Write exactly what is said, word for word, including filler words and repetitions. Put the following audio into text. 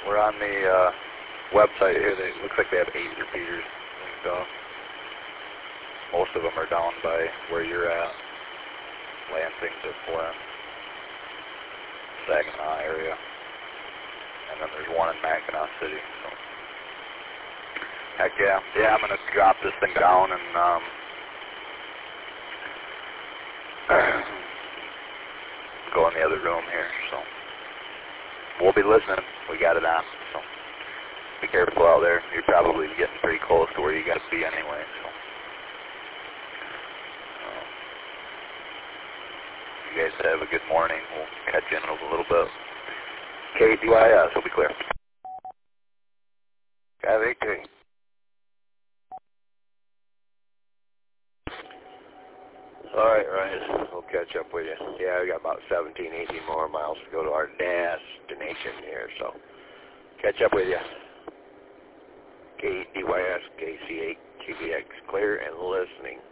We're on the uh, website here. They looks like they have eight repeaters. And, uh, most of them are down by where you're at, Lansing to Flint, Saginaw area, and then there's one in Mackinac City. So. Heck yeah, yeah. I'm gonna drop this thing down and um, go in the other room here. So we'll be listening. We got it on. So be careful out there. You're probably getting pretty close to where you got to be anyway. So. You guys have a good morning. We'll catch you in a little bit. K D Y S will be clear. five eight three. All right, Ryan. We'll catch up with you. Yeah, we got about seventeen, eighteen more miles to go to our destination here, so catch up with you. K D Y S, K C eight, Q B X, clear and listening.